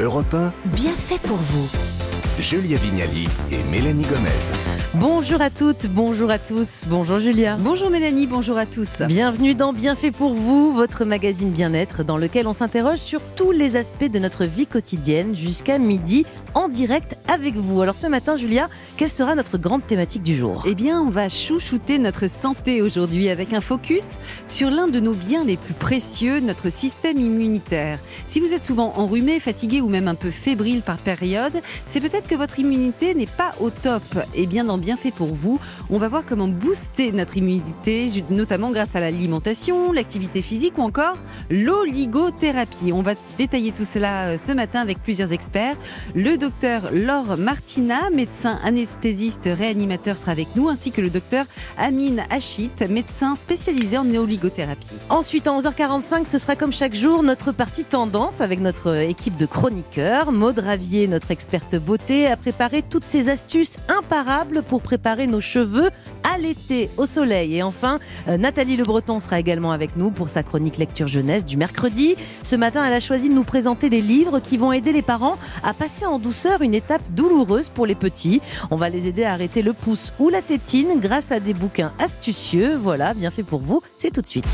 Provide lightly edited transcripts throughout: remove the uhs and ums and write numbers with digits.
Europe 1, Bien fait pour vous. Julia Vignali et Mélanie Gomez. Bonjour à toutes, bonjour à tous, bonjour Julia. Bonjour Mélanie, bonjour à tous. Bienvenue dans Bien fait pour vous, votre magazine bien-être dans lequel on s'interroge sur tous les aspects de notre vie quotidienne jusqu'à midi en direct avec vous. Alors ce matin Julia, quelle sera notre grande thématique du jour ? Eh bien, on va chouchouter notre santé aujourd'hui avec un focus sur l'un de nos biens les plus précieux, notre système immunitaire. Si vous êtes souvent enrhumé, fatigué ou même un peu fébrile par période, c'est peut-être que votre immunité n'est pas au top. Eh bien, dans Bien fait pour vous, on va voir comment booster notre immunité, notamment grâce à l'alimentation, l'activité physique ou encore l'oligothérapie. On va détailler tout cela ce matin avec plusieurs experts. Le docteur Laure Martina, médecin anesthésiste réanimateur, sera avec nous, ainsi que le docteur Amine Hachit, médecin spécialisé en oligothérapie. Ensuite, à 11h45, ce sera comme chaque jour notre partie tendance avec notre équipe de chroniqueurs. Maud Ravier, notre experte beauté, a préparé toutes ces astuces imparables pour préparer nos cheveux à l'été, au soleil. Et enfin, Nathalie Le Breton sera également avec nous pour sa chronique lecture jeunesse du mercredi. Ce matin, elle a choisi de nous présenter des livres qui vont aider les parents à passer en douceur une étape douloureuse pour les petits. On va les aider à arrêter le pouce ou la tétine grâce à des bouquins astucieux. Voilà, bien fait pour vous, c'est tout de suite.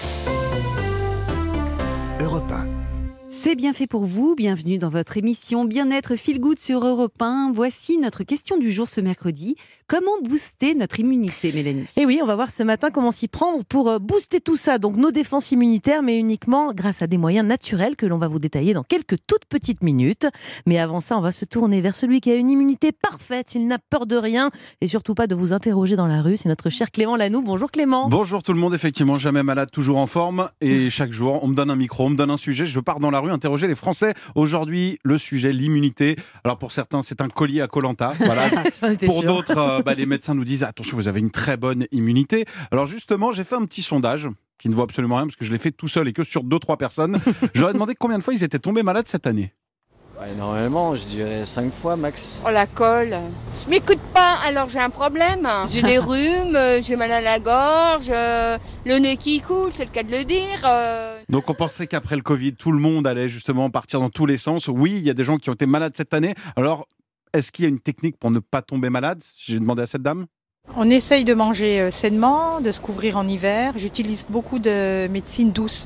Europe 1. C'est bien fait pour vous, bienvenue dans votre émission Bien-être Feel Good sur Europe 1. Voici notre question du jour ce mercredi. Comment booster notre immunité, Mélanie ? Et oui, on va voir ce matin comment s'y prendre pour booster tout ça. Donc nos défenses immunitaires, mais uniquement grâce à des moyens naturels que l'on va vous détailler dans quelques toutes petites minutes. Mais avant ça, on va se tourner vers celui qui a une immunité parfaite. Il n'a peur de rien et surtout pas de vous interroger dans la rue. C'est notre cher Clément Lanoux. Bonjour Clément. Bonjour tout le monde, effectivement, jamais malade, toujours en forme. Et chaque jour, on me donne un micro, on me donne un sujet. Je pars dans la rue interroger les Français. Aujourd'hui, le sujet, l'immunité. Alors pour certains, c'est un collier à Koh-Lanta. Voilà. Pour d'autres, les médecins nous disent attention, vous avez une très bonne immunité. Alors justement, j'ai fait un petit sondage qui ne vaut absolument rien parce que je l'ai fait tout seul et que sur 2-3 personnes. Je leur ai demandé combien de fois ils étaient tombés malades cette année. Énormément, je dirais 5 fois max. Oh la colle, je m'écoute pas, alors j'ai un problème. J'ai les rhumes, j'ai mal à la gorge, le nez qui coule, c'est le cas de le dire. Donc on pensait qu'après le Covid, tout le monde allait justement partir dans tous les sens. Oui, il y a des gens qui ont été malades cette année. Alors, est-ce qu'il y a une technique pour ne pas tomber malade ? J'ai demandé à cette dame. On essaye de manger sainement, de se couvrir en hiver. J'utilise beaucoup de médecine douce,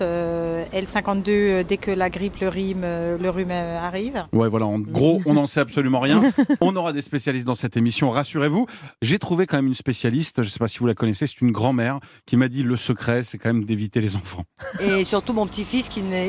L52, dès que la grippe, le rhume arrive. Ouais, voilà, en gros, on n'en sait absolument rien. On aura des spécialistes dans cette émission, rassurez-vous. J'ai trouvé quand même une spécialiste, je ne sais pas si vous la connaissez, c'est une grand-mère qui m'a dit le secret, c'est quand même d'éviter les enfants. Et surtout mon petit-fils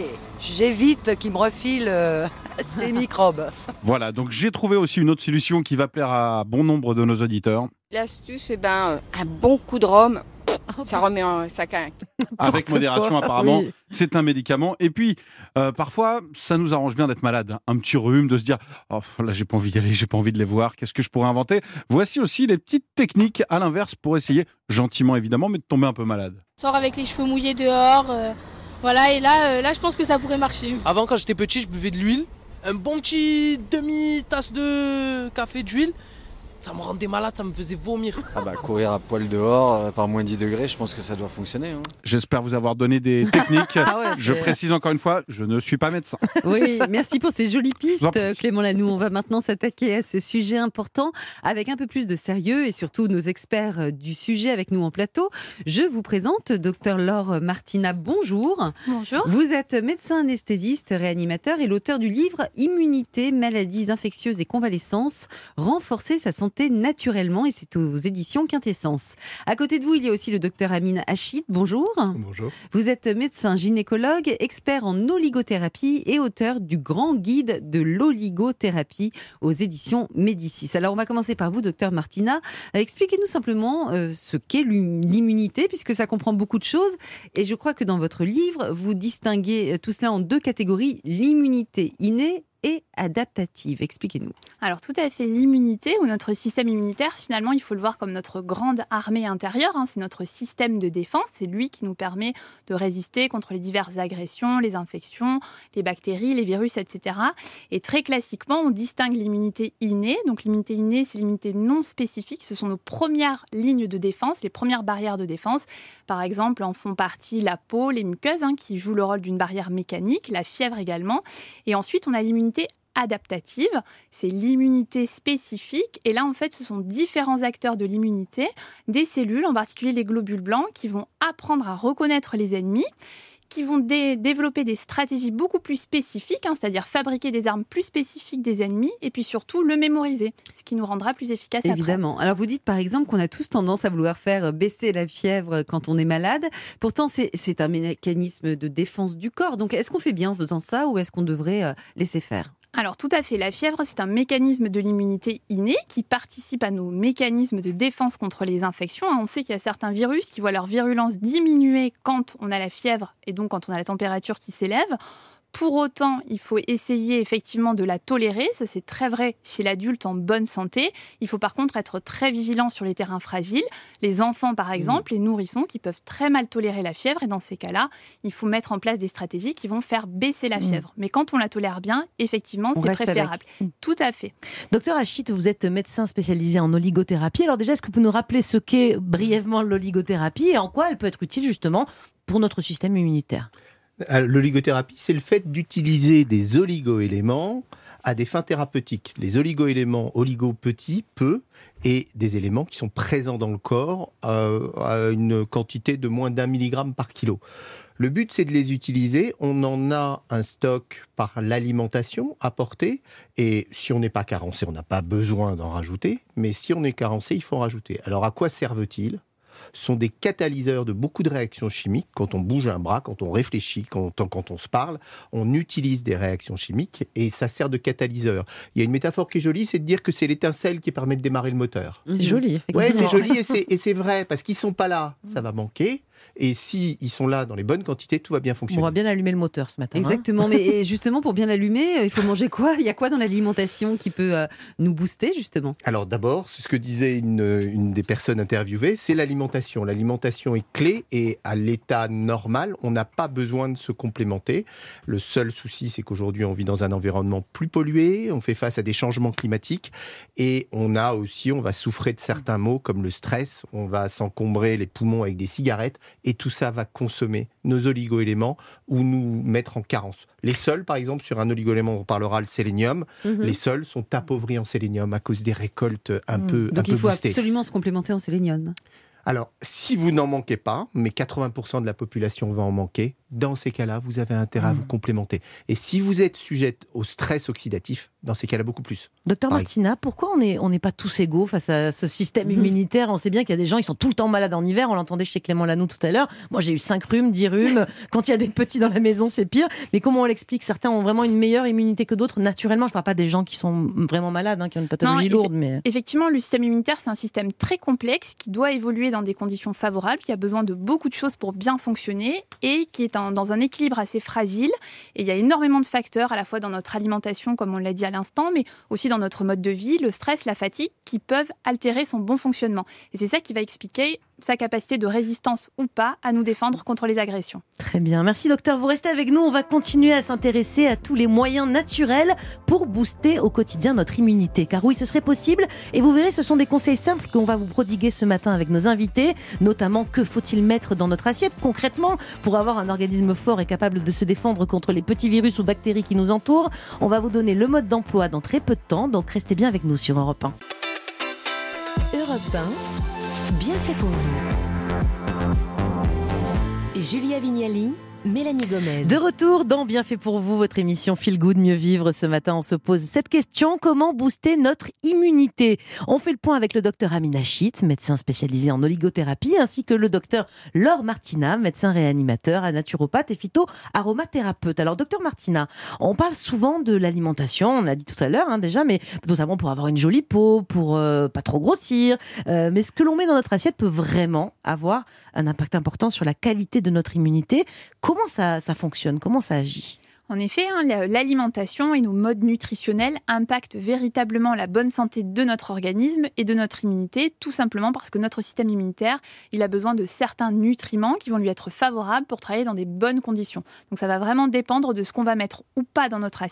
j'évite qu'il me refile ses microbes. Voilà, donc j'ai trouvé aussi une autre solution qui va plaire à bon nombre de nos auditeurs. L'astuce, un bon coup de rhum, ça remet ça claque. Avec modération apparemment, oui. C'est un médicament. Et puis, parfois, ça nous arrange bien d'être malade. Un petit rhume, de se dire oh, là, j'ai pas envie d'y aller, j'ai pas envie de les voir, qu'est-ce que je pourrais inventer ? Voici aussi les petites techniques à l'inverse pour essayer, gentiment évidemment, mais de tomber un peu malade. Sors avec les cheveux mouillés dehors, voilà, et là, je pense que ça pourrait marcher. Avant, quand j'étais petit, je buvais de l'huile, un bon petit demi-tasse de café d'huile. Ça me rendait malade, ça me faisait vomir. Courir à poil dehors, par moins 10 degrés, je pense que ça doit fonctionner. J'espère vous avoir donné des techniques. Je précise encore une fois, je ne suis pas médecin. Oui, merci pour ces jolies pistes, Clément Lanoux. On va maintenant s'attaquer à ce sujet important avec un peu plus de sérieux et surtout nos experts du sujet avec nous en plateau. Je vous présente Dr Laure Martina, bonjour. Bonjour. Vous êtes médecin anesthésiste, réanimateur et l'auteur du livre Immunité, maladies infectieuses et convalescence, renforcer sa santé naturellement, et c'est aux éditions Quintessence. À côté de vous, il y a aussi le docteur Amine Hachit. Bonjour. Bonjour. Vous êtes médecin gynécologue, expert en oligothérapie et auteur du grand guide de l'oligothérapie aux éditions Médicis. Alors, on va commencer par vous, docteur Martina. Expliquez-nous simplement ce qu'est l'immunité, puisque ça comprend beaucoup de choses. Et je crois que dans votre livre, vous distinguez tout cela en 2 catégories, l'immunité innée et adaptative. Expliquez-nous. Alors tout à fait, l'immunité ou notre système immunitaire, finalement, il faut le voir comme notre grande armée intérieure. C'est notre système de défense. C'est lui qui nous permet de résister contre les diverses agressions, les infections, les bactéries, les virus, etc. Et très classiquement, on distingue l'immunité innée. Donc l'immunité innée, c'est l'immunité non spécifique. Ce sont nos premières lignes de défense, les premières barrières de défense. Par exemple, en font partie la peau, les muqueuses, qui jouent le rôle d'une barrière mécanique, la fièvre également. Et ensuite, on a l'immunité adaptative, c'est l'immunité spécifique. Et là, en fait, ce sont différents acteurs de l'immunité, des cellules, en particulier les globules blancs, qui vont apprendre à reconnaître les ennemis, qui vont développer des stratégies beaucoup plus spécifiques, c'est-à-dire fabriquer des armes plus spécifiques des ennemis, et puis surtout le mémoriser, ce qui nous rendra plus efficace après. Évidemment. Alors vous dites par exemple qu'on a tous tendance à vouloir faire baisser la fièvre quand on est malade. Pourtant, c'est un mécanisme de défense du corps. Donc est-ce qu'on fait bien en faisant ça ou est-ce qu'on devrait laisser faire ? Alors tout à fait, la fièvre, c'est un mécanisme de l'immunité innée qui participe à nos mécanismes de défense contre les infections. On sait qu'il y a certains virus qui voient leur virulence diminuer quand on a la fièvre et donc quand on a la température qui s'élève. Pour autant, il faut essayer effectivement de la tolérer. Ça, c'est très vrai chez l'adulte en bonne santé. Il faut par contre être très vigilant sur les terrains fragiles. Les enfants, par exemple, les nourrissons qui peuvent très mal tolérer la fièvre. Et dans ces cas-là, il faut mettre en place des stratégies qui vont faire baisser la fièvre. Mais quand on la tolère bien, effectivement, c'est préférable. Tout à fait. Docteur Achit, vous êtes médecin spécialisé en oligothérapie. Alors déjà, est-ce que vous pouvez nous rappeler ce qu'est brièvement l'oligothérapie et en quoi elle peut être utile justement pour notre système immunitaire ? L'oligothérapie, c'est le fait d'utiliser des oligo-éléments à des fins thérapeutiques. Les oligo-éléments, oligo-petits, peu, et des éléments qui sont présents dans le corps à une quantité de moins d'1 milligramme par kilo. Le but, c'est de les utiliser. On en a un stock par l'alimentation apportée. Et si on n'est pas carencé, on n'a pas besoin d'en rajouter. Mais si on est carencé, il faut en rajouter. Alors, à quoi servent-ils ? Sont des catalyseurs de beaucoup de réactions chimiques. Quand on bouge un bras, quand on réfléchit, quand on se parle, on utilise des réactions chimiques et ça sert de catalyseur. Il y a une métaphore qui est jolie, c'est de dire que c'est l'étincelle qui permet de démarrer le moteur. C'est joli, effectivement. Ouais, c'est joli et c'est vrai, parce qu'ils ne sont pas là, ça va manquer. Et s'ils sont là dans les bonnes quantités, tout va bien fonctionner. On va bien allumer le moteur ce matin. Exactement, mais justement, pour bien l'allumer, il faut manger quoi ? Il y a quoi dans l'alimentation qui peut nous booster, justement ? Alors d'abord, c'est ce que disait une des personnes interviewées, c'est l'alimentation. L'alimentation est clé et à l'état normal, on n'a pas besoin de se complémenter. Le seul souci, c'est qu'aujourd'hui, on vit dans un environnement plus pollué, on fait face à des changements climatiques et on va souffrir de certains maux comme le stress, on va s'encombrer les poumons avec des cigarettes. Et tout ça va consommer nos oligo-éléments ou nous mettre en carence. Les sols, par exemple, sur un oligo-élément, on parlera le sélénium. Les sols sont appauvris en sélénium à cause des récoltes un peu boostées. Donc il faut absolument se complémenter en sélénium. Alors, si vous n'en manquez pas, mais 80% de la population va en manquer, dans ces cas-là, vous avez intérêt à vous complémenter. Et si vous êtes sujette au stress oxydatif, dans ces cas-là, beaucoup plus. Docteur Martina, pourquoi on n'est pas tous égaux face à ce système immunitaire ? On sait bien qu'il y a des gens, ils sont tout le temps malades en hiver. On l'entendait chez Clément Lanoux tout à l'heure. Moi, j'ai eu 5 rhumes, 10 rhumes. Quand il y a des petits dans la maison, c'est pire. Mais comment on l'explique ? Certains ont vraiment une meilleure immunité que d'autres. Naturellement, je ne parle pas des gens qui sont vraiment malades, qui ont une pathologie lourde. Mais... Effectivement, le système immunitaire, c'est un système très complexe qui doit évoluer dans des conditions favorables, qui a besoin de beaucoup de choses pour bien fonctionner et qui est dans un équilibre assez fragile. Et il y a énormément de facteurs, à la fois dans notre alimentation, comme on l'a dit à l'instant, mais aussi dans notre mode de vie, le stress, la fatigue, qui peuvent altérer son bon fonctionnement. Et c'est ça qui va expliquer sa capacité de résistance ou pas à nous défendre contre les agressions. Très bien, merci docteur. Vous restez avec nous, on va continuer à s'intéresser à tous les moyens naturels pour booster au quotidien notre immunité. Car oui, ce serait possible et vous verrez, ce sont des conseils simples qu'on va vous prodiguer ce matin avec nos invités. Notamment, que faut-il mettre dans notre assiette concrètement pour avoir un organisme fort et capable de se défendre contre les petits virus ou bactéries qui nous entourent. On va vous donner le mode d'emploi dans très peu de temps, donc restez bien avec nous sur Europe 1. Europe 1, bien fait pour vous. Julia Vignali, Mélanie Gomez. De retour dans Bien fait pour vous, votre émission Feel Good, mieux vivre. Ce matin, on se pose cette question: comment booster notre immunité? On fait le point avec le docteur Amin Achit, médecin spécialisé en oligothérapie, ainsi que le docteur Laure Martina, médecin réanimateur, naturopathe et phyto-aromathérapeute. Alors, docteur Martina, on parle souvent de l'alimentation, on l'a dit tout à l'heure déjà, mais notamment pour avoir une jolie peau, pour pas trop grossir. Mais ce que l'on met dans notre assiette peut vraiment avoir un impact important sur la qualité de notre immunité. Comment ça fonctionne? Comment ça agit? En effet, l'alimentation et nos modes nutritionnels impactent véritablement la bonne santé de notre organisme et de notre immunité, tout simplement parce que notre système immunitaire, il a besoin de certains nutriments qui vont lui être favorables pour travailler dans des bonnes conditions. Donc ça va vraiment dépendre de ce qu'on va mettre ou pas dans notre assiette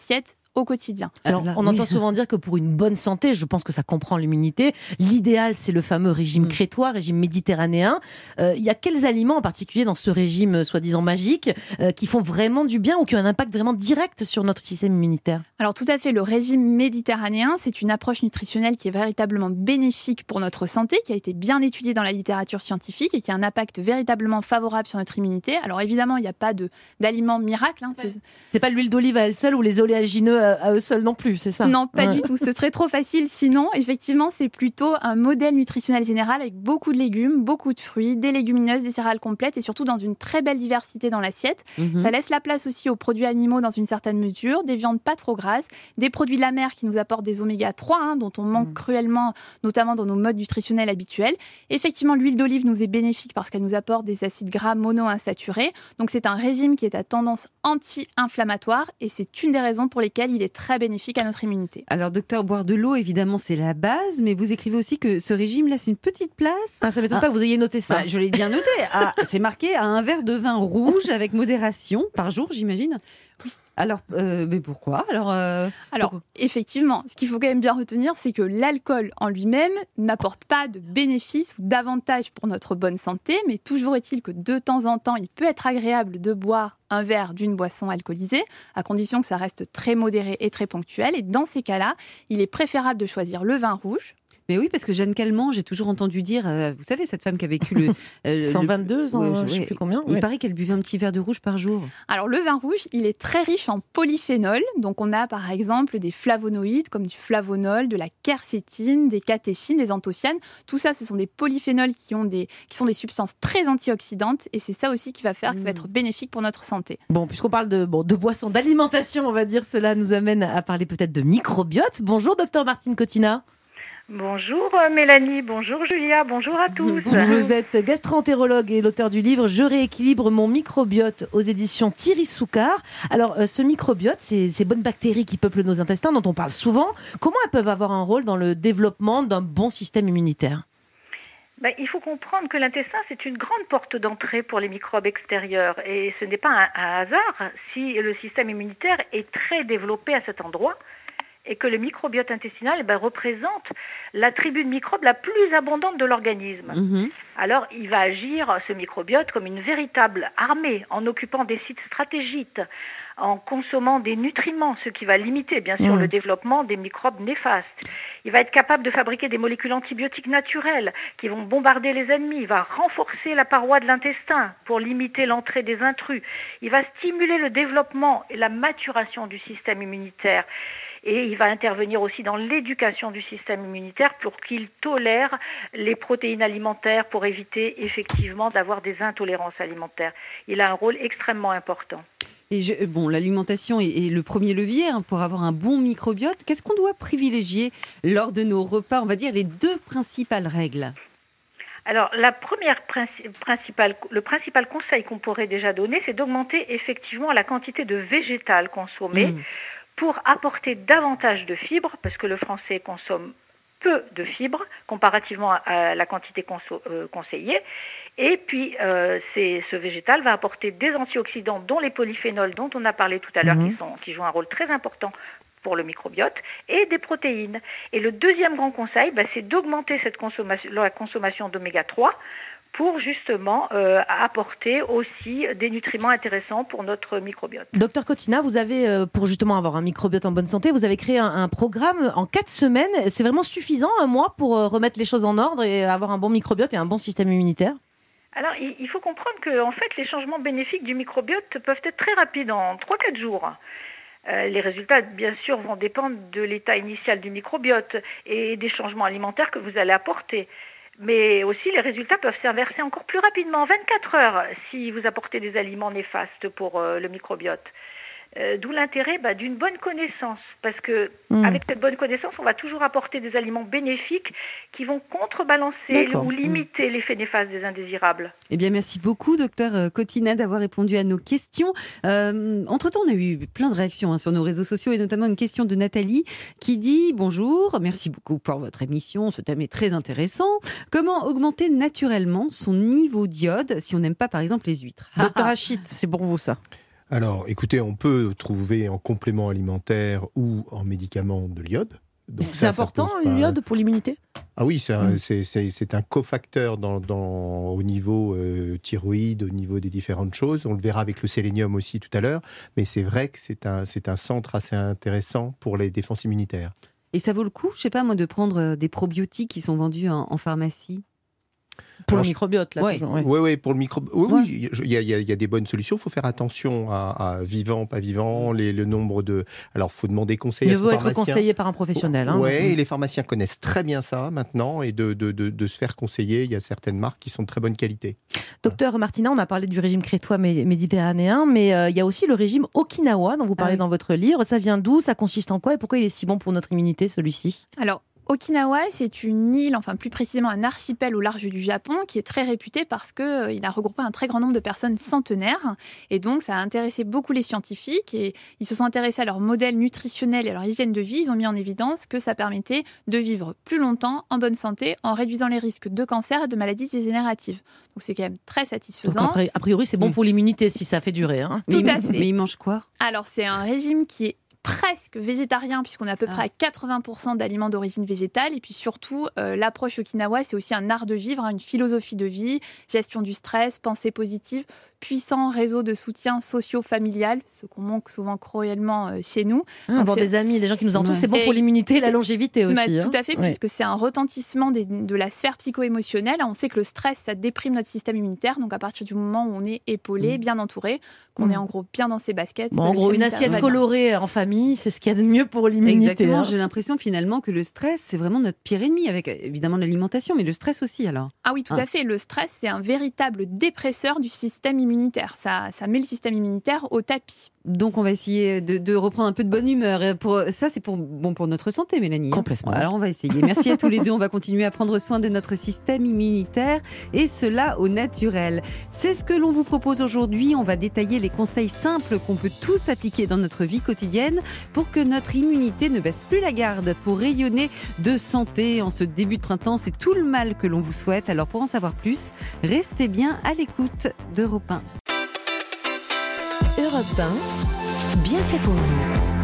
au quotidien. Alors, on entend souvent dire que pour une bonne santé, je pense que ça comprend l'immunité, l'idéal, c'est le fameux régime crétois, régime méditerranéen. Il y a quels aliments en particulier dans ce régime soi-disant magique qui font vraiment du bien ou qui ont un impact vraiment direct sur notre système immunitaire? Alors tout à fait, le régime méditerranéen, c'est une approche nutritionnelle qui est véritablement bénéfique pour notre santé, qui a été bien étudiée dans la littérature scientifique et qui a un impact véritablement favorable sur notre immunité. Alors évidemment, il n'y a pas d'aliments miracles. C'est pas l'huile d'olive à elle seule ou les oléagineux à eux seuls non plus, c'est ça? Non, pas du tout. Ce serait trop facile. Sinon, effectivement, c'est plutôt un modèle nutritionnel général avec beaucoup de légumes, beaucoup de fruits, des légumineuses, des céréales complètes et surtout dans une très belle diversité dans l'assiette. Ça laisse la place aussi aux produits animaux dans une certaine mesure, des viandes pas trop grasses, des produits de la mer qui nous apportent des oméga 3 dont on manque cruellement, notamment dans nos modes nutritionnels habituels. Effectivement, l'huile d'olive nous est bénéfique parce qu'elle nous apporte des acides gras monoinsaturés. Donc c'est un régime qui est à tendance anti-inflammatoire et c'est une des raisons pour lesquelles il est très bénéfique à notre immunité. Alors docteur, boire de l'eau évidemment c'est la base, mais vous écrivez aussi que ce régime laisse une petite place. Ça m'étonne pas que vous ayez noté ça. Je l'ai bien noté. C'est marqué à un verre de vin rouge avec modération par jour, j'imagine. Oui. Alors, mais pourquoi Alors, effectivement, ce qu'il faut quand même bien retenir, c'est que l'alcool en lui-même n'apporte pas de bénéfices ou d'avantages pour notre bonne santé, mais toujours est-il que de temps en temps, il peut être agréable de boire un verre d'une boisson alcoolisée, à condition que ça reste très modéré et très ponctuel. Et dans ces cas-là, il est préférable de choisir le vin rouge. Mais oui, parce que Jeanne Calment, j'ai toujours entendu dire, vous savez, cette femme qui a vécu 122 ans, je ne sais plus combien. Il paraît qu'elle buvait un petit verre de rouge par jour. Alors le vin rouge, il est très riche en polyphénols. Donc on a par exemple des flavonoïdes comme du flavonol, de la quercétine, des catéchines, des anthocyanes. Tout ça, ce sont des polyphénols qui sont des substances très antioxydantes. Et c'est ça aussi qui va faire que ça va être bénéfique pour notre santé. Bon, puisqu'on parle de boissons, d'alimentation, on va dire, cela nous amène à parler peut-être de microbiote. Bonjour, docteur Martine Cotina. Bonjour Mélanie, bonjour Julia, bonjour à tous. Vous êtes gastro-entérologue et l'auteur du livre « Je rééquilibre mon microbiote » aux éditions Thierry Soucard. Alors, ce microbiote, ces bonnes bactéries qui peuplent nos intestins, dont on parle souvent, comment elles peuvent avoir un rôle dans le développement d'un bon système immunitaire ? Il faut comprendre que l'intestin, c'est une grande porte d'entrée pour les microbes extérieurs. Et ce n'est pas un hasard si le système immunitaire est très développé à cet endroit. Et que le microbiote intestinal représente la tribu de microbes la plus abondante de l'organisme. Alors, il va agir, ce microbiote, comme une véritable armée, en occupant des sites stratégiques, en consommant des nutriments, ce qui va limiter, bien sûr, le développement des microbes néfastes. Il va être capable de fabriquer des molécules antibiotiques naturelles qui vont bombarder les ennemis. Il va renforcer la paroi de l'intestin pour limiter l'entrée des intrus. Il va stimuler le développement et la maturation du système immunitaire. Et il va intervenir aussi dans l'éducation du système immunitaire pour qu'il tolère les protéines alimentaires pour éviter effectivement d'avoir des intolérances alimentaires. Il a un rôle extrêmement important. Et l'alimentation est le premier levier pour avoir un bon microbiote. Qu'est-ce qu'on doit privilégier lors de nos repas? On va dire les deux principales règles. Alors, le principal conseil qu'on pourrait déjà donner, c'est d'augmenter effectivement la quantité de végétal consommé pour apporter davantage de fibres, parce que le Français consomme peu de fibres comparativement à la quantité conseillée. Et puis, ce végétal va apporter des antioxydants, dont les polyphénols dont on a parlé tout à l'heure, qui jouent un rôle très important pour le microbiote, et des protéines. Et le deuxième grand conseil, c'est d'augmenter la consommation d'oméga 3 pour justement apporter aussi des nutriments intéressants pour notre microbiote. Docteur Cotina, vous avez, pour justement avoir un microbiote en bonne santé, vous avez créé un programme en 4 semaines. C'est vraiment suffisant, un mois, pour remettre les choses en ordre et avoir un bon microbiote et un bon système immunitaire? Alors, il faut comprendre que en fait, les changements bénéfiques du microbiote peuvent être très rapides, en 3-4 jours. Les résultats, bien sûr, vont dépendre de l'état initial du microbiote et des changements alimentaires que vous allez apporter. Mais aussi, les résultats peuvent s'inverser encore plus rapidement, en 24 heures, si vous apportez des aliments néfastes pour le microbiote. D'où l'intérêt d'une bonne connaissance, parce que avec cette bonne connaissance, on va toujours apporter des aliments bénéfiques qui vont contrebalancer ou limiter l'effet néfaste des indésirables. Eh bien, merci beaucoup, docteur Cotina, d'avoir répondu à nos questions. Entre-temps, on a eu plein de réactions sur nos réseaux sociaux, et notamment une question de Nathalie qui dit « Bonjour, merci beaucoup pour votre émission, ce thème est très intéressant. Comment augmenter naturellement son niveau d'iode si on n'aime pas, par exemple, les huîtres ?» Docteur Achit, c'est pour vous ça. Alors, écoutez, on peut trouver en complément alimentaire ou en médicament de l'iode. Donc c'est important, l'iode, pour l'immunité ? Ah oui, c'est un cofacteur au niveau thyroïde, au niveau des différentes choses. On le verra avec le sélénium aussi tout à l'heure. Mais c'est vrai que c'est un centre assez intéressant pour les défenses immunitaires. Et ça vaut le coup, je sais pas moi, de prendre des probiotiques qui sont vendus en pharmacie ? Pour le microbiote, là, toujours. Oui, pour le microbiote. Oui, il y a des bonnes solutions. Il faut faire attention à vivant, pas vivant, le nombre de... Alors, il faut demander conseil à son pharmacien. Il vaut être conseillé par un professionnel. Oui, et les pharmaciens connaissent très bien ça maintenant, et de se faire conseiller. Il y a certaines marques qui sont de très bonne qualité. Docteur Martina, on a parlé du régime crétois méditerranéen, mais il y a aussi le régime Okinawa, dont vous parlez dans votre livre. Ça vient d'où ? Ça consiste en quoi ? Et pourquoi il est si bon pour notre immunité, celui-ci ? Alors, Okinawa, c'est une île, enfin plus précisément un archipel au large du Japon, qui est très réputé parce qu'il a regroupé un très grand nombre de personnes centenaires. Et donc, ça a intéressé beaucoup les scientifiques et ils se sont intéressés à leur modèle nutritionnel et à leur hygiène de vie. Ils ont mis en évidence que ça permettait de vivre plus longtemps, en bonne santé, en réduisant les risques de cancer et de maladies dégénératives. Donc, c'est quand même très satisfaisant. Donc, a priori, c'est bon pour l'immunité si ça fait durer. Hein. Tout à fait. Mais ils mangent quoi ? Alors, c'est un régime qui est presque végétarien, puisqu'on est à peu près à 80% d'aliments d'origine végétale. Et puis surtout, l'approche Okinawa, c'est aussi un art de vivre, une philosophie de vie, gestion du stress, pensée positive, puissant réseau de soutien socio-familial, ce qu'on manque souvent cruellement chez nous. Avoir des amis, des gens qui nous entourent, c'est bon pour l'immunité et la longévité aussi. Tout à fait, puisque c'est un retentissement de la sphère psycho-émotionnelle. On sait que le stress, ça déprime notre système immunitaire. Donc à partir du moment où on est épaulé, bien entouré, qu'on est en gros bien dans ses baskets. En gros, une assiette colorée en famille, c'est ce qu'il y a de mieux pour l'immunité. Exactement, j'ai l'impression finalement que le stress, c'est vraiment notre pire ennemi, avec évidemment l'alimentation, mais le stress aussi alors. Ah oui, tout à fait. Le stress, c'est un véritable dépresseur du système immunitaire. Ça met le système immunitaire au tapis. Donc on va essayer de reprendre un peu de bonne humeur. Ça, c'est pour notre santé, Mélanie. Complètement. Alors on va essayer. Merci à tous les deux. On va continuer à prendre soin de notre système immunitaire et cela au naturel. C'est ce que l'on vous propose aujourd'hui. On va détailler les conseils simples qu'on peut tous appliquer dans notre vie quotidienne pour que notre immunité ne baisse plus la garde, pour rayonner de santé en ce début de printemps. C'est tout le mal que l'on vous souhaite. Alors pour en savoir plus, restez bien à l'écoute d'Europe 1. Europe 1, bien fait pour vous.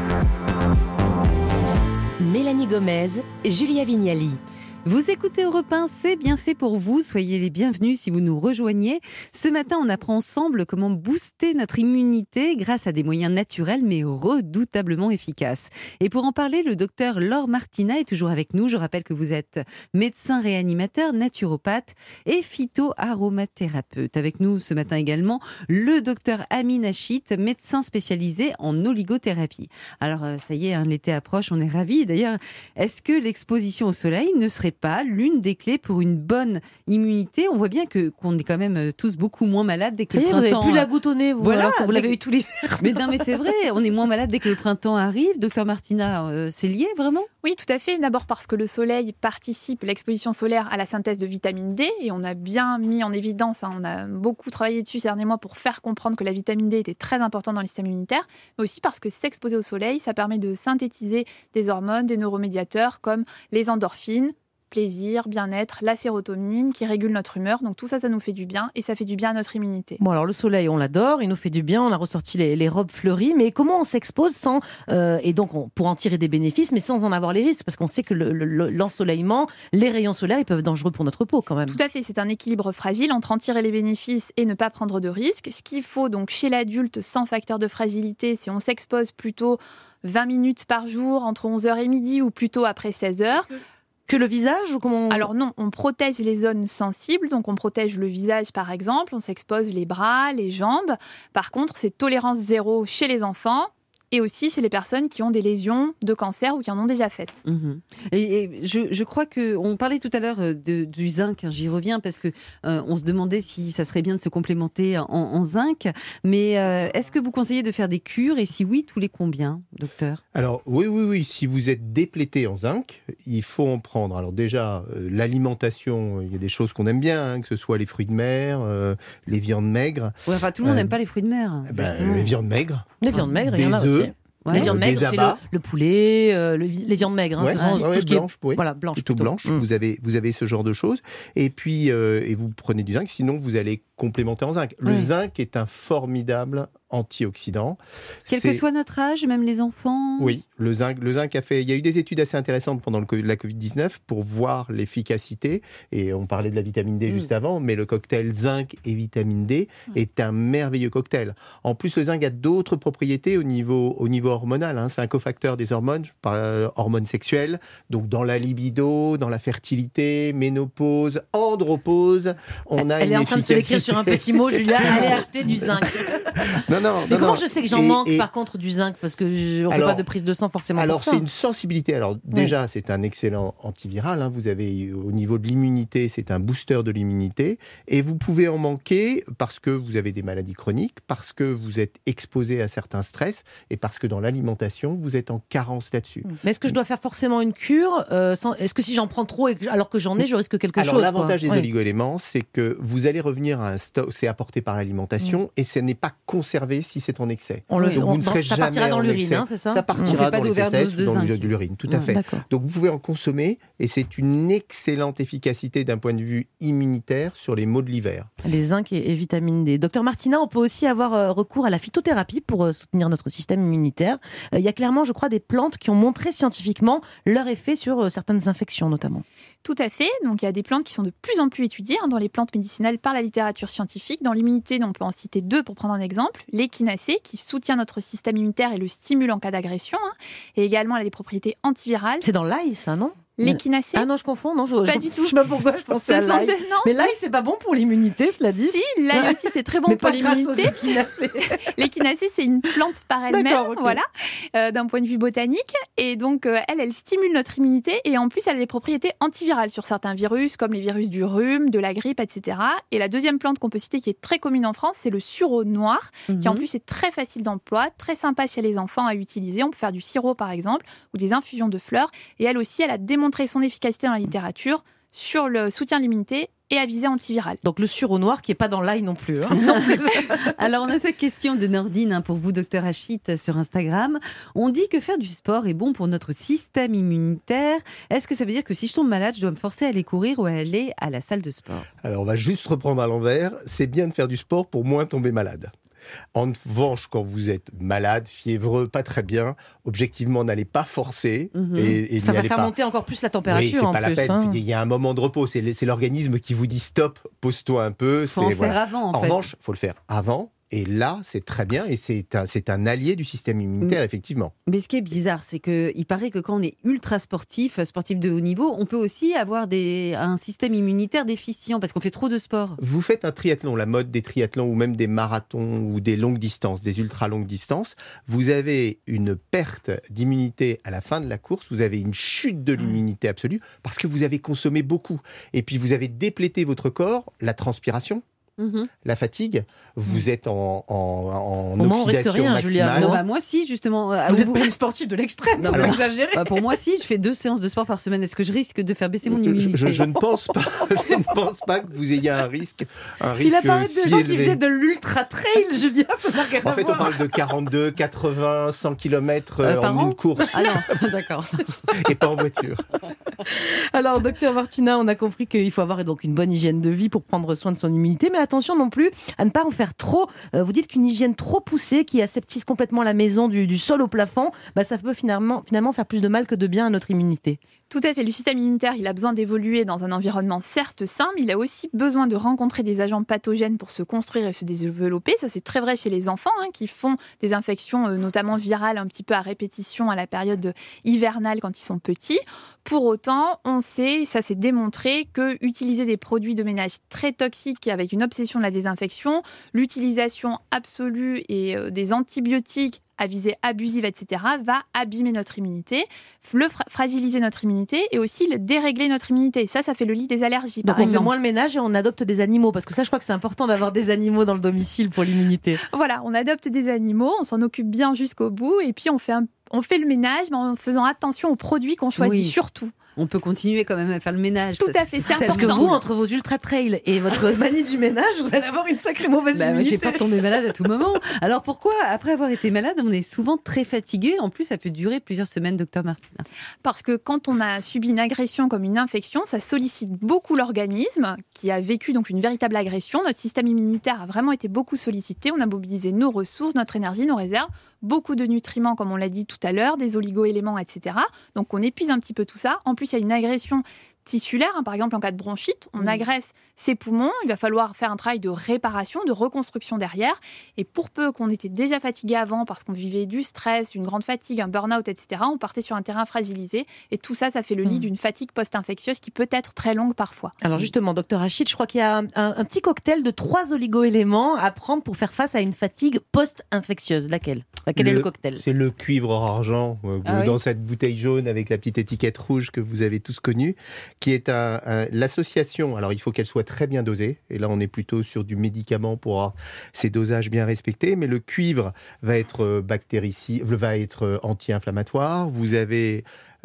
Mélanie Gomez, Julia Vignali. Vous écoutez Europe 1, c'est bien fait pour vous. Soyez les bienvenus si vous nous rejoignez. Ce matin, on apprend ensemble comment booster notre immunité grâce à des moyens naturels mais redoutablement efficaces. Et pour en parler, le docteur Laure Martina est toujours avec nous. Je rappelle que vous êtes médecin réanimateur, naturopathe et phytoaromathérapeute. Avec nous ce matin également, le docteur Amin Achit, médecin spécialisé en oligothérapie. Alors, ça y est, l'été approche, on est ravis. D'ailleurs, est-ce que l'exposition au soleil ne serait pas l'une des clés pour une bonne immunité? On voit bien qu'on est quand même tous beaucoup moins malades dès que le printemps... Vous n'avez plus la goutte au nez, vous, voilà, alors que vous l'avez eu tout l'hiver. Mais non, mais c'est vrai, on est moins malade dès que le printemps arrive. Docteur Martina, c'est lié vraiment? Oui, tout à fait. D'abord parce que le soleil participe, l'exposition solaire, à la synthèse de vitamine D. Et on a bien mis en évidence, on a beaucoup travaillé dessus ces derniers mois pour faire comprendre que la vitamine D était très importante dans le système immunitaire. Mais aussi parce que s'exposer au soleil, ça permet de synthétiser des hormones, des neuromédiateurs comme les endorphines, plaisir, bien-être, la sérotonine qui régule notre humeur. Donc tout ça, ça nous fait du bien et ça fait du bien à notre immunité. Bon, alors le soleil, on l'adore, il nous fait du bien, on a ressorti les robes fleuries, mais comment on s'expose sans... et donc pour en tirer des bénéfices, mais sans en avoir les risques, parce qu'on sait que l'ensoleillement, les rayons solaires, ils peuvent être dangereux pour notre peau quand même. Tout à fait, c'est un équilibre fragile entre en tirer les bénéfices et ne pas prendre de risques. Ce qu'il faut donc chez l'adulte sans facteur de fragilité, c'est on s'expose plutôt 20 minutes par jour, entre 11h et midi, ou plutôt après 16h. Que le visage ou comment... Alors non, on protège les zones sensibles, donc on protège le visage par exemple, on s'expose les bras, les jambes. Par contre, c'est tolérance zéro chez les enfants et aussi chez les personnes qui ont des lésions de cancer ou qui en ont déjà faites. Mmh. Et je crois qu'on parlait tout à l'heure du zinc, j'y reviens parce que on se demandait si ça serait bien de se complémenter en zinc, mais est-ce que vous conseillez de faire des cures et si oui, tous les combien, docteur? Alors oui, si vous êtes déplété en zinc, il faut en prendre. Alors déjà, l'alimentation, il y a des choses qu'on aime bien, que ce soit les fruits de mer, les viandes maigres. Ouais, enfin, tout le monde n'aime pas les fruits de mer. Les viandes maigres. Les viandes maigres, il y en a aussi. Ouais. Les viandes maigres, c'est le poulet, les viandes maigres. Ouais, ce sont tout ce qui blanches, est... Voilà, blanches plutôt blanches. Vous avez ce genre de choses. Et puis, et vous prenez du zinc, sinon vous allez complémenter en zinc. Le zinc est un formidable antioxydant. Quel que soit notre âge, même les enfants. Oui, le zinc a fait... Il y a eu des études assez intéressantes pendant la Covid-19 pour voir l'efficacité, et on parlait de la vitamine D juste avant, mais le cocktail zinc et vitamine D est un merveilleux cocktail. En plus, le zinc a d'autres propriétés au niveau hormonal, hein. C'est un cofacteur des hormones, je parle hormones sexuelles, donc dans la libido, dans la fertilité, ménopause, andropause, on a Elle est en train de se l'écrire sur un petit mot, Julia, allez acheter du zinc. Mais comment je sais que j'en manque par contre du zinc, parce que on ne fait pas de prise de sang forcément pour ça. Alors c'est une sensibilité. Alors déjà c'est un excellent antiviral. Hein. Vous avez au niveau de l'immunité, c'est un booster de l'immunité, et vous pouvez en manquer parce que vous avez des maladies chroniques, parce que vous êtes exposé à certains stress, et parce que dans l'alimentation vous êtes en carence là-dessus. Mais est-ce que je dois faire forcément une cure Est-ce que si j'en prends trop alors que j'en ai, je risque quelque chose? Alors l'avantage des oligo-éléments, c'est que vous allez revenir à un stock, c'est apporté par l'alimentation, et ce n'est pas conservé si c'est en excès. Ça partira dans l'urine, hein, c'est ça? Ça partira dans les fesses ou dans l'urine, tout à fait. Donc vous pouvez en consommer, et c'est une excellente efficacité d'un point de vue immunitaire sur les maux de l'hiver. Les zinc et vitamine D. Docteur Martina, on peut aussi avoir recours à la phytothérapie pour soutenir notre système immunitaire. Il y a clairement, je crois, des plantes qui ont montré scientifiquement leur effet sur certaines infections notamment. Tout à fait. Donc il y a des plantes qui sont de plus en plus étudiées dans les plantes médicinales par la littérature scientifique. Dans l'immunité, on peut en citer 2 pour prendre un exemple. L'échinacée, qui soutient notre système immunitaire et le stimule en cas d'agression. Et également, elle a des propriétés antivirales. C'est dans l'ail, ça, non? L'échinacée? Ah non, je confonds. Non, pas du tout. Je sais pas pourquoi je pensais à l'ail. Mais l'ail, c'est pas bon pour l'immunité, cela dit. Si, l'ail aussi, c'est très bon pour l'immunité. L'échinacée, c'est une plante par elle-même, voilà, d'un point de vue botanique. Et donc, elle stimule notre immunité. Et en plus, elle a des propriétés antivirales sur certains virus, comme les virus du rhume, de la grippe, etc. Et la deuxième plante qu'on peut citer, qui est très commune en France, c'est le sureau noir, qui en plus est très facile d'emploi, très sympa chez les enfants à utiliser. On peut faire du sirop, par exemple, ou des infusions de fleurs. Et elle aussi, elle a démontré son efficacité dans la littérature sur le soutien de l'immunité et à visée antivirale. Donc le sureau noir qui n'est pas dans l'ail non plus. Hein. Non, alors on a cette question de Nordine pour vous, docteur Achit, sur Instagram. On dit que faire du sport est bon pour notre système immunitaire. Est-ce que ça veut dire que si je tombe malade, je dois me forcer à aller courir ou à aller à la salle de sport? Alors on va juste reprendre à l'envers. C'est bien de faire du sport pour moins tomber malade. En revanche, quand vous êtes malade, fiévreux, pas très bien, objectivement, n'allez pas forcer. Et ça va faire monter encore plus la température. Oui, c'est pas la peine. Hein. Il y a un moment de repos. C'est l'organisme qui vous dit stop, pose-toi un peu. Faut en faire avant. En revanche, il faut le faire avant. Et là, c'est très bien, et c'est un allié du système immunitaire, effectivement. Mais ce qui est bizarre, c'est qu'il paraît que quand on est ultra sportif de haut niveau, on peut aussi avoir un système immunitaire déficient, parce qu'on fait trop de sport. Vous faites un triathlon, la mode des triathlons, ou même des marathons, ou des longues distances, des ultra longues distances, vous avez une perte d'immunité à la fin de la course, vous avez une chute de l'immunité absolue, parce que vous avez consommé beaucoup. Et puis vous avez déplété votre corps, la transpiration, la fatigue, vous êtes en oxydation rien, maximale. Julia. Non, moi si, justement. Vous êtes une sportive de l'extrême, vous exagérez. Pour moi si, je fais 2 séances de sport par semaine. Est-ce que je risque de faire baisser mon immunité? Je ne pense pas. Je ne pense pas que vous ayez un risque Il a parlé de gens qui faisaient de l'ultra-trail, Julien. En fait, on parle de 42, 80, 100 km en une course. Ah non, d'accord. Et pas en voiture. Alors, docteur Martina, on a compris qu'il faut avoir donc une bonne hygiène de vie pour prendre soin de son immunité, mais attention non plus à ne pas en faire trop. Vous dites qu'une hygiène trop poussée, qui aseptise complètement la maison du sol au plafond, ça peut finalement faire plus de mal que de bien à notre immunité. Tout à fait. Le système immunitaire, il a besoin d'évoluer dans un environnement certes sain, mais il a aussi besoin de rencontrer des agents pathogènes pour se construire et se développer. Ça, c'est très vrai chez les enfants qui font des infections, notamment virales, un petit peu à répétition à la période hivernale quand ils sont petits. Pour autant, on sait, ça s'est démontré, que utiliser des produits de ménage très toxiques avec une obsession de la désinfection, l'utilisation absolue et des antibiotiques à visée abusive, etc., va abîmer notre immunité, fragiliser notre immunité et aussi dérégler notre immunité. Ça fait le lit des allergies, par exemple. Donc on fait moins le ménage et on adopte des animaux, parce que ça, je crois que c'est important d'avoir des animaux dans le domicile pour l'immunité. Voilà, on adopte des animaux, on s'en occupe bien jusqu'au bout, et puis on fait le ménage, mais en faisant attention aux produits qu'on choisit surtout. on peut continuer quand même à faire le ménage. Tout à fait, c'est Parce que vous, entre vos ultra-trails et votre manie du ménage, vous allez avoir une sacrée mauvaise immunité. J'ai pas tombé malade à tout moment. Alors pourquoi, après avoir été malade, on est souvent très fatigué? En plus, ça peut durer plusieurs semaines, docteur Martina. Parce que quand on a subi une agression comme une infection, ça sollicite beaucoup l'organisme qui a vécu donc une véritable agression. Notre système immunitaire a vraiment été beaucoup sollicité. On a mobilisé nos ressources, notre énergie, nos réserves, beaucoup de nutriments, comme on l'a dit tout à l'heure, des oligo-éléments, etc. Donc on épuise un petit peu tout ça. En plus, il y a une agression tissulaire, par exemple en cas de bronchite, on agresse ses poumons, il va falloir faire un travail de réparation, de reconstruction derrière, et pour peu qu'on était déjà fatigué avant parce qu'on vivait du stress, une grande fatigue, un burn-out, etc., on partait sur un terrain fragilisé, et tout ça, ça fait le lit d'une fatigue post-infectieuse qui peut être très longue parfois. Alors justement, docteur Rachid, je crois qu'il y a un petit cocktail de 3 oligo-éléments à prendre pour faire face à une fatigue post-infectieuse. Laquelle est le cocktail? C'est le cuivre argent, dans cette bouteille jaune avec la petite étiquette rouge que vous avez tous connue, qui est l'association. Alors il faut qu'elle soit très bien dosée, et là on est plutôt sur du médicament pour avoir ces dosages bien respectés, mais le cuivre va être bactéricide, va être anti-inflammatoire. Vous avez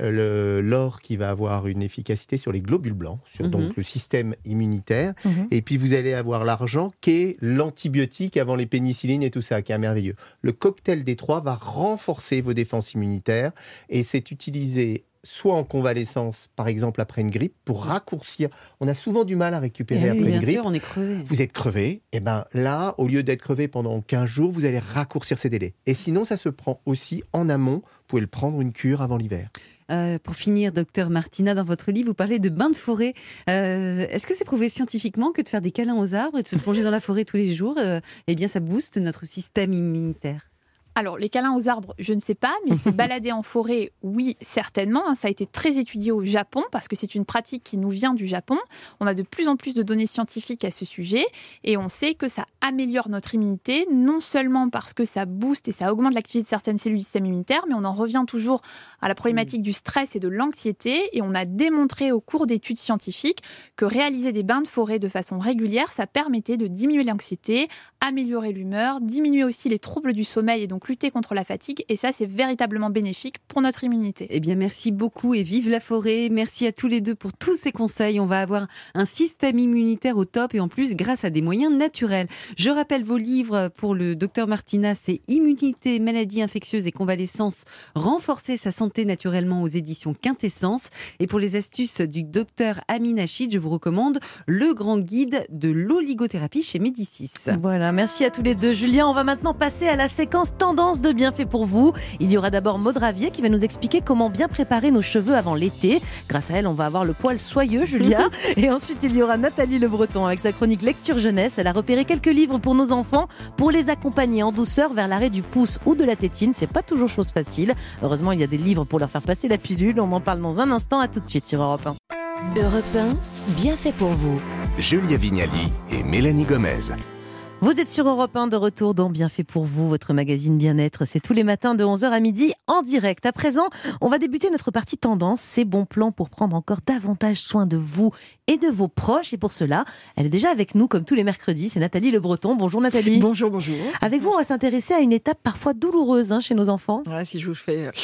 l'or qui va avoir une efficacité sur les globules blancs, sur donc le système immunitaire. Et puis vous allez avoir l'argent qui est l'antibiotique avant les pénicillines et tout ça, qui est merveilleux. Le cocktail des 3 va renforcer vos défenses immunitaires, et c'est utilisé soit en convalescence, par exemple après une grippe, pour raccourcir. On a souvent du mal à récupérer après une grippe. Bien sûr, on est crevé. Vous êtes crevé, et bien là, au lieu d'être crevé pendant 15 jours, vous allez raccourcir ces délais. Et sinon, ça se prend aussi en amont. Vous pouvez le prendre une cure avant l'hiver. Pour finir, docteur Martina, dans votre livre, vous parlez de bains de forêt. Est-ce que c'est prouvé scientifiquement que de faire des câlins aux arbres et de se plonger dans la forêt tous les jours, eh bien, ça booste notre système immunitaire? Alors, les câlins aux arbres, je ne sais pas, mais se balader en forêt, oui, certainement. Ça a été très étudié au Japon, parce que c'est une pratique qui nous vient du Japon. On a de plus en plus de données scientifiques à ce sujet, et on sait que ça améliore notre immunité, non seulement parce que ça booste et ça augmente l'activité de certaines cellules du système immunitaire, mais on en revient toujours à la problématique du stress et de l'anxiété, et on a démontré au cours d'études scientifiques que réaliser des bains de forêt de façon régulière, ça permettait de diminuer l'anxiété, améliorer l'humeur, diminuer aussi les troubles du sommeil et donc lutter contre la fatigue, et ça c'est véritablement bénéfique pour notre immunité. Eh bien merci beaucoup et vive la forêt. Merci à tous les deux pour tous ces conseils. On va avoir un système immunitaire au top, et en plus grâce à des moyens naturels. Je rappelle vos livres pour le docteur Martina, c'est Immunité, maladies infectieuses et convalescence, renforcer sa santé naturellement aux éditions Quintessence. Et pour les astuces du docteur Amin Achid, je vous recommande le grand guide de l'oligothérapie chez Médicis. Voilà, merci à tous les deux. Julien, on va maintenant passer à la séquence tendance de bienfaits pour vous. Il y aura d'abord Maud Ravier qui va nous expliquer comment bien préparer nos cheveux avant l'été. Grâce à elle, on va avoir le poil soyeux, Julien. Et ensuite, il y aura Nathalie Le Breton avec sa chronique Lecture Jeunesse. Elle a repéré quelques livres pour nos enfants pour les accompagner en douceur vers l'arrêt du pouce ou de la tétine. C'est pas toujours chose facile. Heureusement, il y a des livres pour leur faire passer la pilule. On en parle dans un instant. À tout de suite sur Europe 1. Europe 1, bien fait pour vous. Julia Vignali et Mélanie Gomez. Vous êtes sur Europe 1 de retour dans Bien fait pour vous, votre magazine bien-être. C'est tous les matins de 11h à midi en direct. À présent, on va débuter notre partie tendance, ces bons plans pour prendre encore davantage soin de vous et de vos proches. Et pour cela, elle est déjà avec nous comme tous les mercredis, c'est Nathalie Le Breton. Bonjour Nathalie. Bonjour, bonjour. Avec vous, on va s'intéresser à une étape parfois douloureuse chez nos enfants. Ouais, si je fais...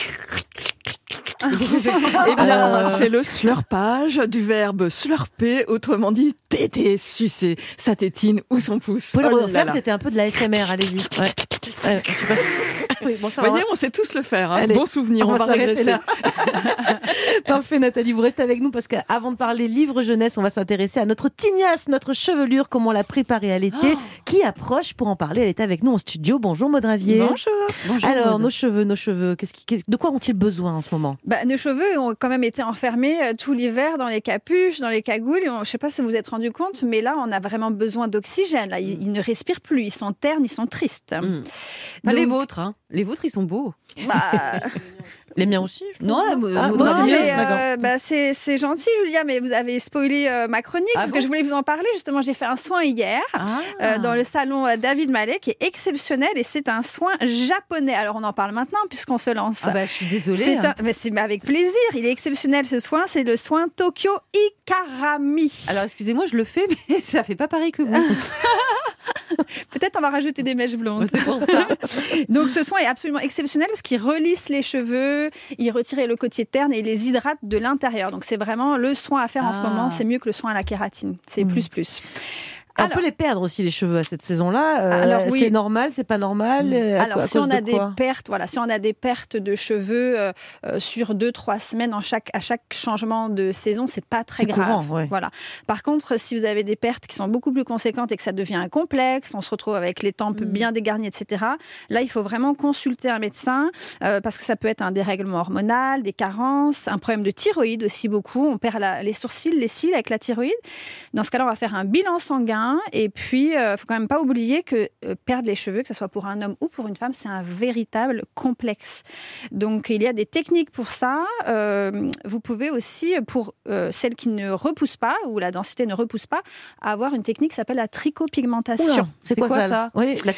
Eh bien, c'est le slurpage du verbe slurper, autrement dit téter, sucer sa tétine ou son pouce. Pour le refaire, c'était un peu de la SMR, allez-y. Ouais. Je sais pas si... Oui, bon, ça vous voyez, on sait tous le faire. Hein. Allez, bon souvenir, on va régresser. Parfait Nathalie, vous restez avec nous parce qu'avant de parler livre jeunesse, on va s'intéresser à notre tignasse, notre chevelure, comment la préparer à l'été, qui approche. Pour en parler, elle est avec nous en studio. Bonjour Maud Ravier. Bonjour. Alors, nos cheveux, de quoi ont-ils besoin en ce moment? Nos cheveux ont quand même été enfermés tout l'hiver dans les capuches, dans les cagoules. Je ne sais pas si vous vous êtes rendu compte, mais là, on a vraiment besoin d'oxygène. Là, ils ne respirent plus, ils sont ternes, ils sont tristes. Donc... les vôtres, hein. Les vôtres, ils sont beaux. Les miens aussi. C'est gentil, Julia, mais vous avez spoilé ma chronique parce que je voulais vous en parler. Justement, j'ai fait un soin hier dans le salon David Mallet qui est exceptionnel et c'est un soin japonais. Alors, on en parle maintenant puisqu'on se lance. Je suis désolée. C'est avec plaisir. Il est exceptionnel ce soin. C'est le soin Tokyo Ikarami. Alors, excusez-moi, je le fais, mais ça fait pas pareil que vous. Peut-être on va rajouter des mèches blondes. C'est pour ça. Donc ce soin est absolument exceptionnel parce qu'il relisse les cheveux, il retire le côtier terne et il les hydrate de l'intérieur. Donc c'est vraiment le soin à faire en ce moment. C'est mieux que le soin à la kératine. C'est plus. On peut les perdre aussi les cheveux à cette saison-là. C'est normal, c'est pas normal. Alors si on a des pertes de cheveux sur 2-3 semaines à chaque changement de saison, c'est pas très grave. Courant, Voilà. Par contre, si vous avez des pertes qui sont beaucoup plus conséquentes et que ça devient un complexe, on se retrouve avec les tempes bien dégarnies, etc. Là, il faut vraiment consulter un médecin parce que ça peut être un dérèglement hormonal, des carences, un problème de thyroïde aussi beaucoup. On perd les sourcils, les cils avec la thyroïde. Dans ce cas-là, on va faire un bilan sanguin. Et puis, faut quand même pas oublier que perdre les cheveux, que ce soit pour un homme ou pour une femme, c'est un véritable complexe. Donc, il y a des techniques pour ça. Vous pouvez aussi, pour celles qui ne repoussent pas, ou la densité ne repousse pas, avoir une technique qui s'appelle la tricopigmentation. C'est quoi ça? Oui, la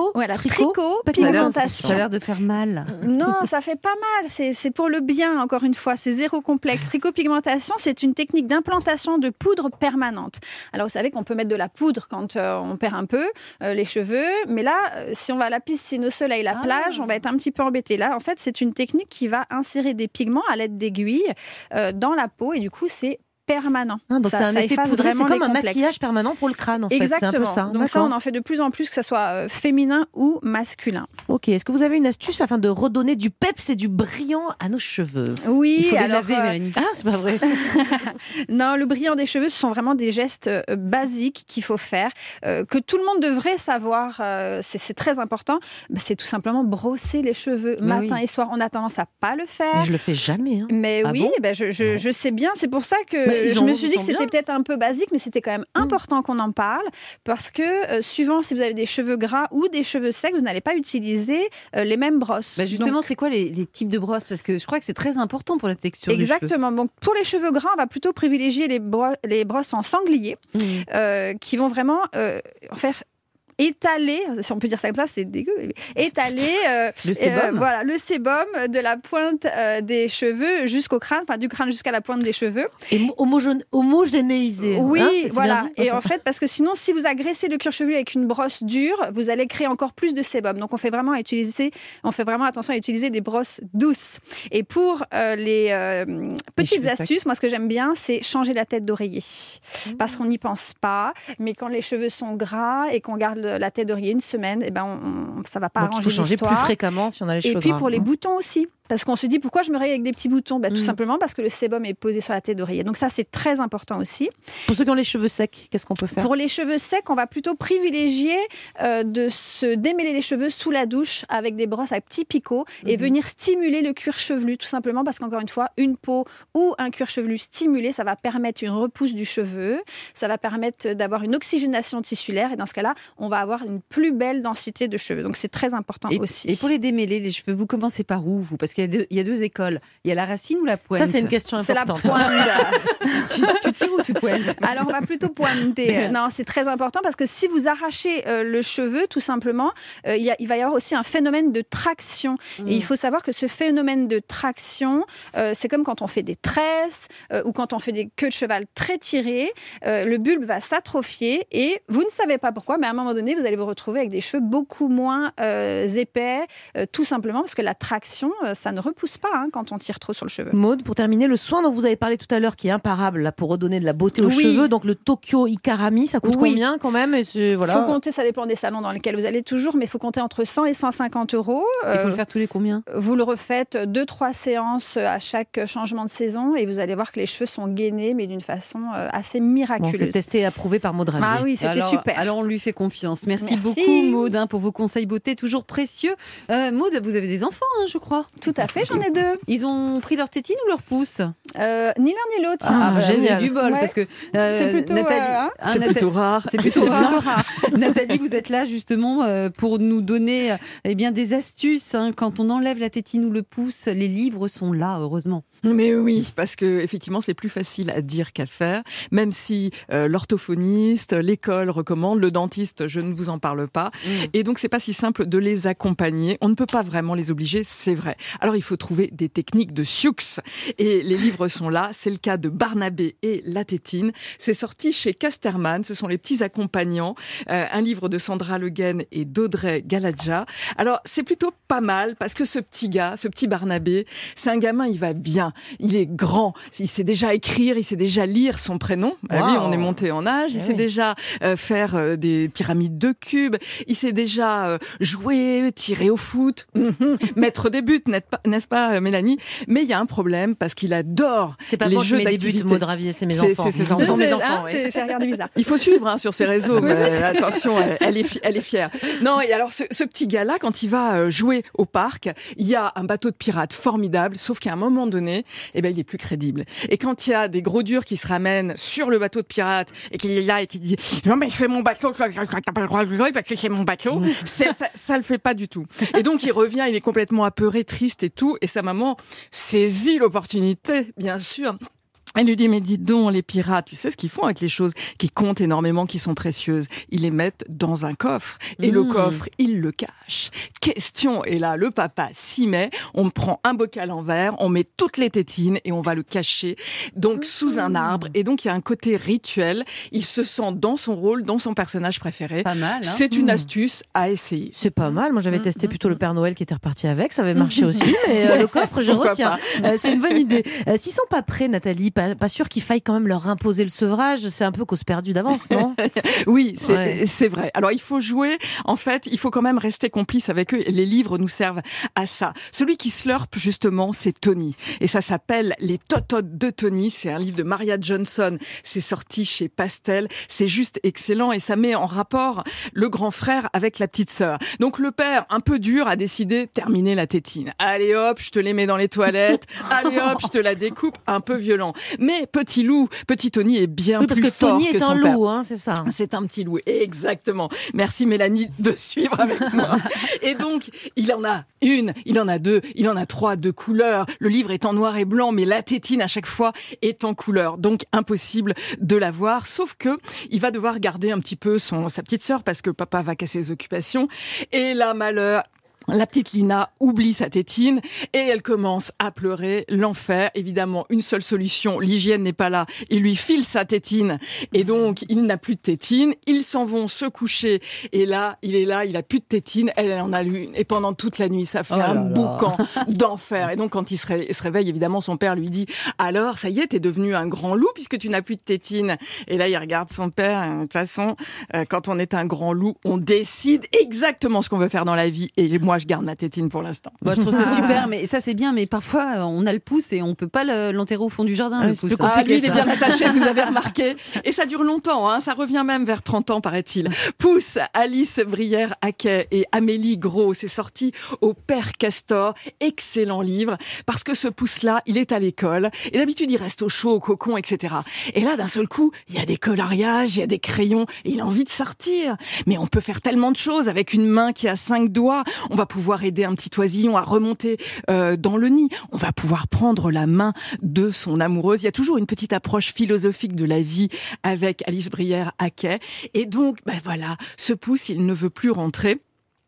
tricopigmentation. Ça a l'air de faire mal. Non, ça fait pas mal. C'est pour le bien, encore une fois. C'est zéro complexe. Tricopigmentation, c'est une technique d'implantation de poudre permanente. Alors, vous savez qu'on peut mettre de la poudre quand on perd un peu les cheveux. Mais là, si on va à la piscine, au soleil, la plage, on va être un petit peu embêté. Là, en fait, c'est une technique qui va insérer des pigments à l'aide d'aiguilles dans la peau. Et du coup, c'est permanent. Donc ça un effet poudré, c'est comme un maquillage permanent pour le crâne en fait. Exactement. C'est un peu ça. Donc ça, on en fait de plus en plus, que ça soit féminin ou masculin. Ok, est-ce que vous avez une astuce afin de redonner du peps et du brillant à nos cheveux? Oui, il faut alors, les laver, Mélanie. Ah, c'est pas vrai. Non, le brillant des cheveux, ce sont vraiment des gestes basiques qu'il faut faire, que tout le monde devrait savoir. C'est très important. C'est tout simplement brosser les cheveux matin et soir. On a tendance à pas le faire. Mais je le fais jamais. Mais oui, je sais bien. C'est pour ça que je me suis dit que c'était peut-être un peu basique, mais c'était quand même important qu'on en parle, parce que suivant si vous avez des cheveux gras ou des cheveux secs, vous n'allez pas utiliser les mêmes brosses. Justement, c'est quoi les types de brosses? Parce que je crois que c'est très important pour la texture du cheveu. Exactement. Donc, pour les cheveux gras, on va plutôt privilégier les brosses en sanglier, qui vont vraiment faire étaler, si on peut dire ça comme ça, c'est dégueu, étaler le sébum. Voilà, le sébum de la pointe des cheveux du crâne jusqu'à la pointe des cheveux. Et homogénéiser. Oui, hein, voilà. Et en fait, parce que sinon, si vous agressez le cuir chevelu avec une brosse dure, vous allez créer encore plus de sébum. Donc, on fait vraiment attention à utiliser des brosses douces. Et pour les petites astuces, moi, ce que j'aime bien, c'est changer la tête d'oreiller. Parce qu'on n'y pense pas. Mais quand les cheveux sont gras et qu'on garde la tête d'oreiller une semaine, ça va pas arranger l'histoire. Donc, il faut changer plus fréquemment si on a les cheveux gras. Et puis pour les boutons aussi. Parce qu'on se dit, pourquoi je me réveille avec des petits boutons? Tout simplement parce que le sébum est posé sur la tête d'oreiller. Donc ça, c'est très important aussi. Pour ceux qui ont les cheveux secs, qu'est-ce qu'on peut faire? Pour les cheveux secs, on va plutôt privilégier de se démêler les cheveux sous la douche avec des brosses à petits picots et venir stimuler le cuir chevelu, tout simplement parce qu'encore une fois, une peau ou un cuir chevelu stimulé, ça va permettre une repousse du cheveu, ça va permettre d'avoir une oxygénation tissulaire et dans ce cas-là, on va avoir une plus belle densité de cheveux. Donc c'est très important aussi. Et pour les démêler, les cheveux, vous commencez par où vous? Parce qu'il y a deux écoles. Il y a la racine ou la pointe? Ça, c'est une question importante. C'est la pointe. tu tires ou tu pointes? Alors, on va plutôt pointer. Non, c'est très important parce que si vous arrachez le cheveu, tout simplement, il va y avoir aussi un phénomène de traction. Et il faut savoir que ce phénomène de traction, c'est comme quand on fait des tresses ou quand on fait des queues de cheval très tirées. Le bulbe va s'atrophier et vous ne savez pas pourquoi, mais à un moment donné, vous allez vous retrouver avec des cheveux beaucoup moins épais, tout simplement parce que la traction, ça ne repousse pas quand on tire trop sur le cheveu. Maude, pour terminer, le soin dont vous avez parlé tout à l'heure, qui est imparable là, pour redonner de la beauté aux cheveux, donc le Tokyo Ikarami, ça coûte combien quand même? Voilà. Faut compter, ça dépend des salons dans lesquels vous allez toujours, mais il faut compter entre 100 et 150 euros. Il faut le faire tous les combien? Vous le refaites 2-3 séances à chaque changement de saison et vous allez voir que les cheveux sont gainés, mais d'une façon assez miraculeuse. Bon, c'est testé et approuvé par Maud Ravier. Ah oui, c'était super. Alors on lui fait confiance. Merci beaucoup Maud pour vos conseils beauté toujours précieux. Maud, vous avez des enfants, je crois. Tout à fait, j'en ai 2. Ils ont pris leur tétine ou leur pouce? Ni l'un ni l'autre. Génial. Du bol, parce que c'est plutôt, Nathalie, c'est plutôt rare. C'est plutôt rare. Nathalie, vous êtes là justement pour nous donner des astuces. Quand on enlève la tétine ou le pouce, les livres sont là, heureusement. Mais oui, parce que effectivement, c'est plus facile à dire qu'à faire. Même si l'orthophoniste, l'école recommande, le dentiste, je ne vous en parle pas. Et donc, c'est pas si simple de les accompagner. On ne peut pas vraiment les obliger, c'est vrai. Alors, Alors il faut trouver des techniques de sioux. Et les livres sont là. C'est le cas de Barnabé et la tétine. C'est sorti chez Casterman. Ce sont les petits accompagnants. Un livre de Sandra Le Guen et d'Audrey Galadja. Alors c'est plutôt pas mal parce que ce petit gars, ce petit Barnabé, c'est un gamin, il va bien. Il est grand. Il sait déjà écrire, il sait déjà lire son prénom. Wow. Lui, on est monté en âge. Il sait déjà faire des pyramides de cubes. Il sait déjà jouer, tirer au foot, mettre des buts, n'est-ce pas, Mélanie? Mais il y a un problème parce qu'il adore les jeux d'activité. Maud Ravier, c'est mes enfants. C'est mes enfants. J'ai regardé bizarre. Il faut suivre sur ses réseaux. Attention, elle est fière. Non, et alors ce petit gars-là, quand il va jouer au parc, il y a un bateau de pirates formidable, sauf qu'à un moment donné, il est plus crédible. Et quand il y a des gros durs qui se ramènent sur le bateau de pirates et qu'il est là et qu'il dit non mais c'est mon bateau, t'as pas le droit de jouer parce que c'est mon bateau, ça le fait pas du tout. Et donc il revient, il est complètement apeuré, triste et tout, et sa maman saisit l'opportunité, bien sûr. Elle lui dit, mais dis donc, les pirates, tu sais ce qu'ils font avec les choses qui comptent énormément, qui sont précieuses? Ils les mettent dans un coffre. Et le coffre, ils le cachent. Question. Et là, le papa s'y met. On prend un bocal en verre, on met toutes les tétines et on va le cacher. Donc, sous un arbre. Et donc, il y a un côté rituel. Il se sent dans son rôle, dans son personnage préféré. Pas mal, hein. C'est une astuce à essayer. C'est pas mal. Moi, j'avais testé plutôt le Père Noël qui était reparti avec. Ça avait marché aussi. Mais le coffre, je retiens. C'est une bonne idée. S'ils sont pas prêts, Nathalie, pas sûr qu'il faille quand même leur imposer le sevrage. C'est un peu cause perdue d'avance, non? Oui, c'est vrai. Alors, il faut jouer. En fait, il faut quand même rester complice avec eux. Les livres nous servent à ça. Celui qui slurpe, justement, c'est Tony. Et ça s'appelle Les Tototes de Tony. C'est un livre de Maria Johnson. C'est sorti chez Pastel. C'est juste excellent et ça met en rapport le grand frère avec la petite sœur. Donc, le père, un peu dur, a décidé terminer la tétine. Allez hop, je te les mets dans les toilettes. Allez hop, je te la découpe. Un peu violent. Mais petit Tony est bien plus fort que son père. Tony est un loup, hein, c'est ça. C'est un petit loup, exactement. Merci Mélanie de suivre avec moi. Et donc, il en a une, il en a deux, il en a trois de couleurs. Le livre est en noir et blanc, mais la tétine à chaque fois est en couleur. Donc, impossible de la voir, sauf que il va devoir garder un petit peu sa petite sœur parce que papa va casser ses occupations. Et là, malheur, la petite Lina oublie sa tétine et elle commence à pleurer, l'enfer. Évidemment, une seule solution, l'hygiène n'est pas là. Il lui file sa tétine et donc il n'a plus de tétine. Ils s'en vont se coucher et là, il a plus de tétine. Elle en a une et pendant toute la nuit, ça fait un boucan d'enfer. Et donc quand il se réveille, évidemment, son père lui dit « Alors, ça y est, t'es devenu un grand loup puisque tu n'as plus de tétine. » Et là, il regarde son père. De toute façon, quand on est un grand loup, on décide exactement ce qu'on veut faire dans la vie. Et moi, je garde ma tétine pour l'instant. Moi, je trouve ça super, mais ça c'est bien, mais parfois on a le pouce et on peut pas l'enterrer au fond du jardin. Le pouce. Lui, il est bien attaché, vous avez remarqué. Et ça dure longtemps, hein, ça revient même vers 30 ans, paraît-il. Pouce, Alice Brière-Haquet et Amélie Gros, c'est sorti au Père Castor. Excellent livre, parce que ce pouce-là, il est à l'école, et d'habitude il reste au chaud, au cocon, etc. Et là, d'un seul coup, il y a des coloriages, il y a des crayons, et il a envie de sortir. Mais on peut faire tellement de choses avec une main qui a 5 doigts. On va pouvoir aider un petit oisillon à remonter dans le nid. On va pouvoir prendre la main de son amoureuse. Il y a toujours une petite approche philosophique de la vie avec Alice Brière-Haquet. Et donc, voilà, ce pouce, il ne veut plus rentrer.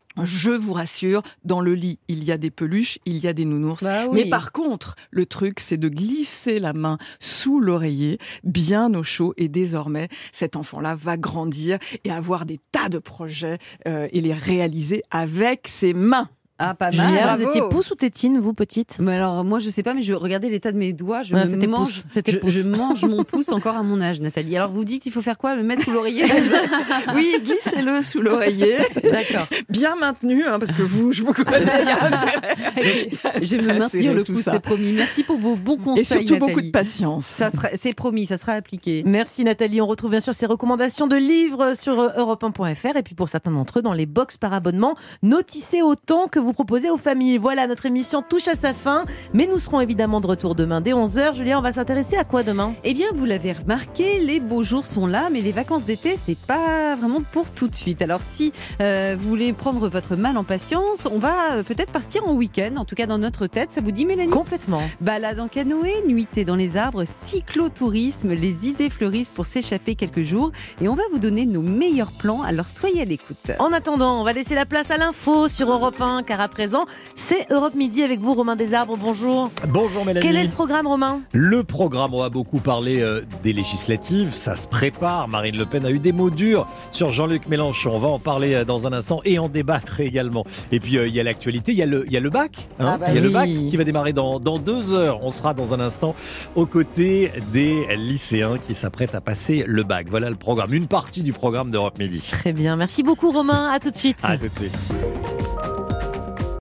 Je vous rassure, dans le lit, il y a des peluches, il y a des nounours. Oui. Mais par contre, le truc, c'est de glisser la main sous l'oreiller, bien au chaud. Et désormais, cet enfant-là va grandir et avoir des tas de projets et les réaliser avec ses mains. Ah, pas mal. Julien, vous étiez pouce ou tétine, vous, petite? Mais alors, moi, je sais pas, mais je regardais l'état de mes doigts. Je mange mon pouce encore à mon âge, Nathalie. Alors, vous dites, il faut faire quoi? Le mettre sous l'oreiller? Oui, glissez-le sous l'oreiller. D'accord. Bien maintenu, hein, parce que je vous connais, il y a intérêt. Je vais me maintenir le pouce, c'est promis. Merci pour vos bons conseils, et surtout, Nathalie. beaucoup de patience. C'est promis, ça sera appliqué. Merci, Nathalie. On retrouve bien sûr ces recommandations de livres sur europe1.fr et puis pour certains d'entre eux, dans les box par abonnement. Notissez autant que vous proposez aux familles. Voilà, notre émission touche à sa fin, mais nous serons évidemment de retour demain dès 11h. Julien, on va s'intéresser à quoi demain? Eh bien, vous l'avez remarqué, les beaux jours sont là, mais les vacances d'été, c'est pas vraiment pour tout de suite. Alors, si vous voulez prendre votre mal en patience, on va peut-être partir en week-end, en tout cas dans notre tête. Ça vous dit, Mélanie? Complètement. Balade en canoë, nuitée dans les arbres, cyclotourisme, les idées fleurissent pour s'échapper quelques jours et on va vous donner nos meilleurs plans, alors soyez à l'écoute. En attendant, on va laisser la place à l'info sur Europe 1, car à présent. C'est Europe Midi avec vous, Romain Desarbres. Bonjour. Bonjour Mélanie. Quel est le programme, Romain ? Le programme, on a beaucoup parlé des législatives, ça se prépare. Marine Le Pen a eu des mots durs sur Jean-Luc Mélenchon. On va en parler dans un instant et en débattre également. Et puis il y a l'actualité, il y a le bac. Il y a le bac qui va démarrer dans 2 heures. On sera dans un instant aux côtés des lycéens qui s'apprêtent à passer le bac. Voilà le programme, une partie du programme d'Europe Midi. Très bien, merci beaucoup Romain, à tout de suite. À tout de suite.